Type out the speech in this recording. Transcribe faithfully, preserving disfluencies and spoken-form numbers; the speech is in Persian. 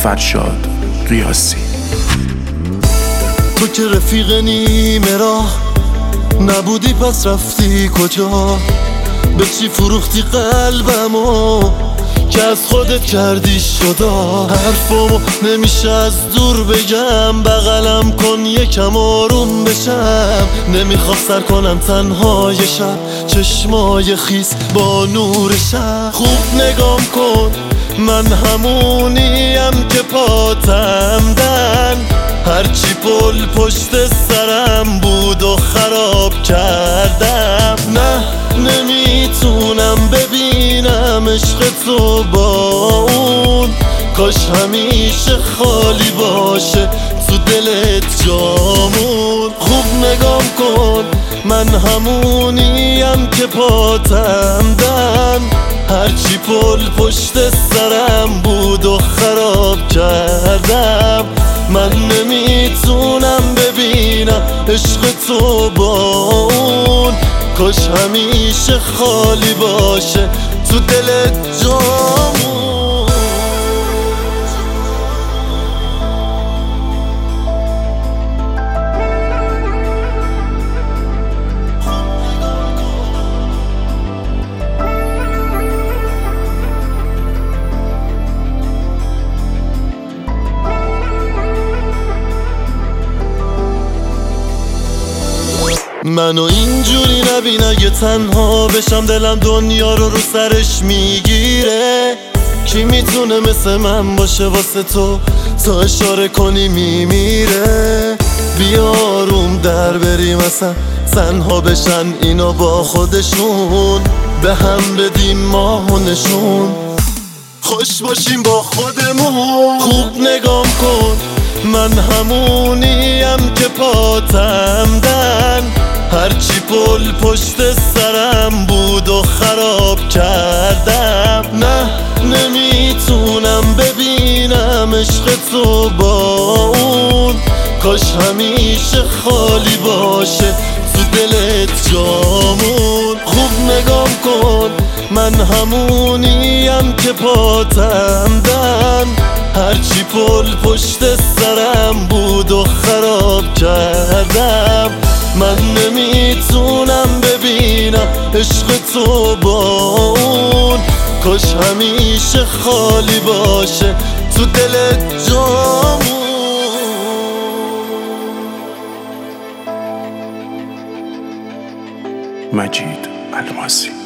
فرشاد قیاسی. تو که رفیق نیمه راه نبودی پس رفتی کجا؟ به چی فروختی قلبمو که از خودت کردی شدا؟ حرفمو نمیشه از دور بگم، بغلم کن یکم آروم بشم. نمیخوام سر کنم تنهای شب، چشمای خیس با نور شب. خوب نگام کن من همونیم که پاتم دن، هرچی پل پشت سرم بود و خراب کردم. نه نمیتونم ببینم عشق تو با اون، کاش همیشه خالی باشه تو دلت جامون. خوب نگام کن من همونیم که پاتم دن، هرچی پل پشت سرم بود و خراب کردم. من نمیتونم ببینم عشق تو با اون، کاش همیشه خالی باشه تو دلت جامون. منو اینجوری نبین اگه تنها بشم، دلم دنیا رو رو سرش میگیره. کی میتونه مثل من باشه واسه تو، تا اشاره کنی میمیره. بیا آروم در بریم اصلا تنها بشن اینا با خودشون، به هم بدیم ماه و نشون، خوش باشیم با خودمون. خوب نگام کن من همونیم که پاتم دن، هرچی پل پشت سرم بود و خراب کردم. نه نمیتونم ببینم عشق تو با اون، کاش همیشه خالی باشه تو دلت جامون. خوب نگام کن من همونیم که پاتم دن، هرچی پل پشت سرم بود و خراب کردم. من نمیتونم ببینم عشق تو با اون، کاش همیشه خالی باشه تو دلت جامون. مجید الماسی.